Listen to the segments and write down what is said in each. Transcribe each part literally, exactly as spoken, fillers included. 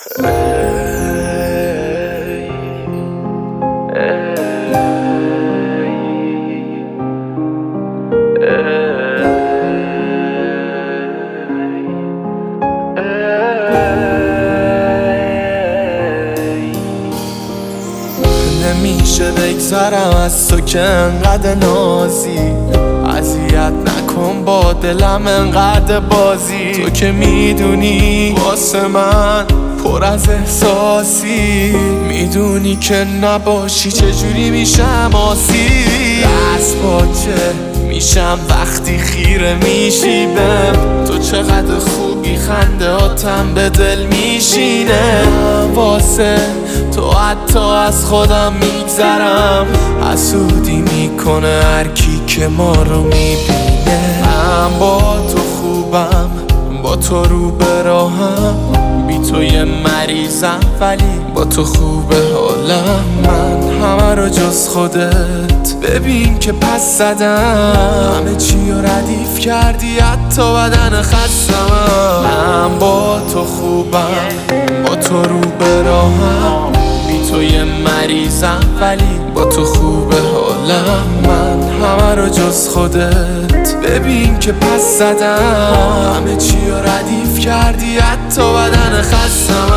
نمیشه بگذرم از تو که انقدر نازی، اذیت نکن با دلم انقدر بازی. تو که میدونی واسه من پر از احساسی، میدونی که نباشی چجوری میشم آسی. دست باچه میشم وقتی خیره میشی بهم، تو چقدر خوبی خنده آتم به دل میشینه. واسه تو حتی از خودم میگذرم، حسودی میکنه هر کی که ما رو میبینه. من با تو خوبم، با تو رو به راهم، بی تو یه مریضم ولی با تو خوبه حالم. من همه رو جز خودت ببین که پس زدم، همه چی رو ردیف کردی حتی بدن خستم. من با تو خوبم، با تو رو به راهم، بی تو یه مریضم ولی با تو خوبه حالم. من همه رو جز خودت ببین که پس زدم، همه چی رو ردیف کردی حتی بدن خستم.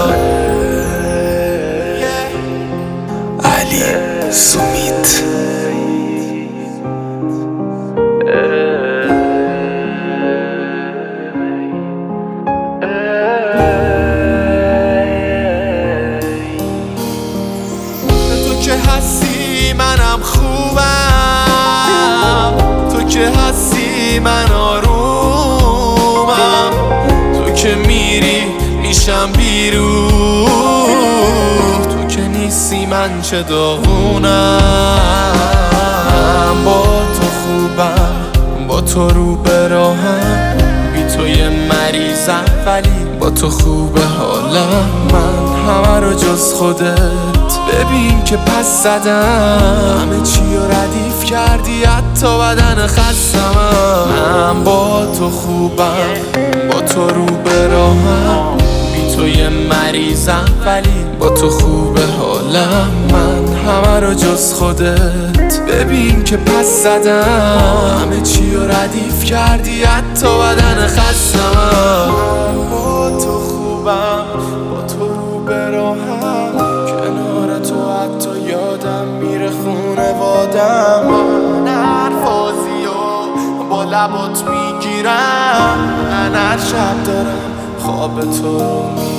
علی سومیت. تو که هستی منم خوبم، تو که هستی من آرومم، تو که میری میشم بیروح، تو که نیستی من چه داغونم. من با تو خوبم، با تو رو به راهم، بی تو یه مریضم ولی با تو خوبه حالم. من همه رو جز خودت ببین که پس زدم، همه چی رو ردیف کردی حتی بدن خستم. من با تو خوبم، با تو رو به راهم، بی تو یه مریضم ولی با تو خوبه حالم. من همه رو جز خودت ببین که پس زدم، همه چی رو ردیف کردی حتی بدن خستم. با تو خوبم، با تو رو به راهم، کنار تو حتی یادم میره خونوادم. من حرفازی و با لبات میگیرم، من هر شب دارم خواب تو رو